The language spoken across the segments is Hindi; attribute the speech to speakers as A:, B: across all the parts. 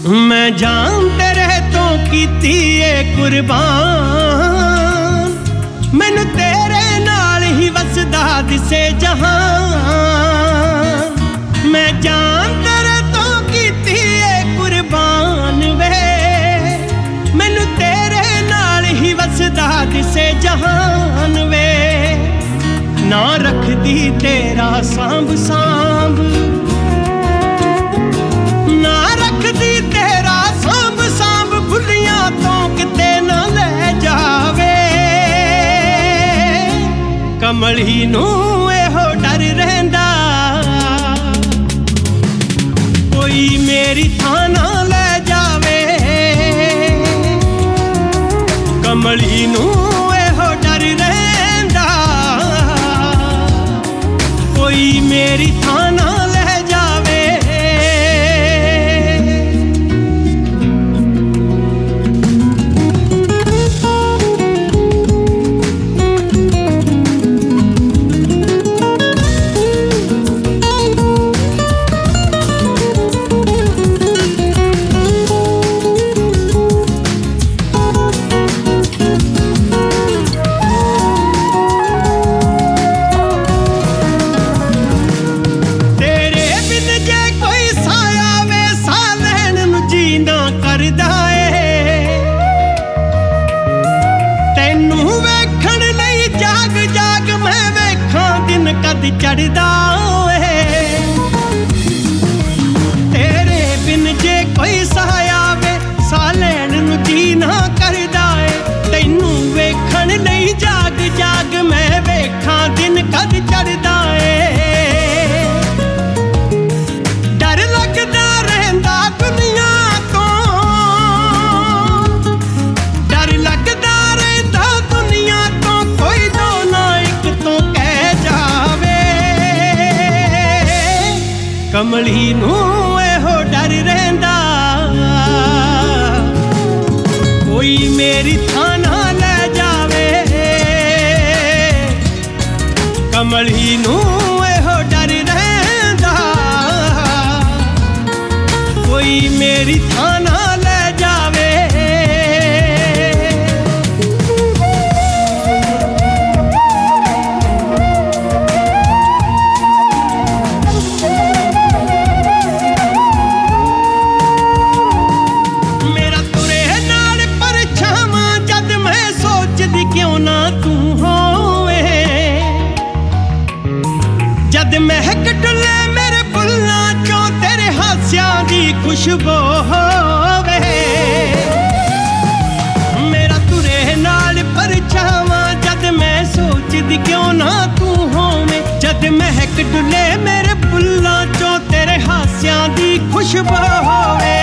A: मैं जान तेरे तो कीती है कुर्बान, मैनू तेरे नाल ही वसदा दिसे जहान। मैं जान तेरे तो कीती है कुर्बान वे, मैनू तेरे नाल ही वसदा दिसे जहान वे। ना रखदी तेरा सांभ सांभ, ना रखदी तेरा सांभ सांभ, भुलियां तो किते ना ले जावे। कमली नू एहो डर रहिंदा, कोई मेरी थां ना ले जावे। कमली नू एहो डर रहिंदा, कोई मेरी थां ना ले जावे। कद चढ़दा है तेरे बिन जे कोई साया वे, सा लैण नू जी ना करदा है। तैनू वेखण लई जाग जाग मैं वेखां दिन कद चढ़दा है। डर लगदा रहिंदा दुनिया तो, डर लगदा रहिंदा दुनिया तो, कोई दो ना एक तो कह जावे। कमली नू एहो डर रहिंदा, कोई मेरी थां ना ले जावे। कमली नू एहो डर रहिंदा, कोई मेरी थां ना ले जावे। क्यों ना तू होवे, जद महक डुले मेरे बुल्लां चों तेरे हास्यां दी खुशबू होवे। मेरा तुरे नाल परछावां, जद मैं सोचदी क्यों ना तू होवे। जद महक डुले मेरे बुल्लां चों तेरे हास्यां दी खुशबू होवे।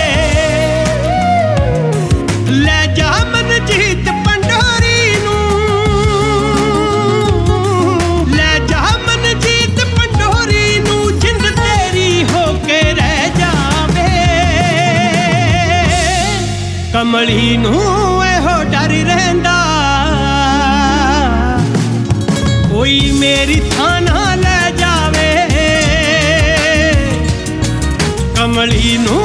A: ले जा मन जीत कमली नू एहो डर रहिंदा, कोई मेरी थां ना ले जावे। कमली नू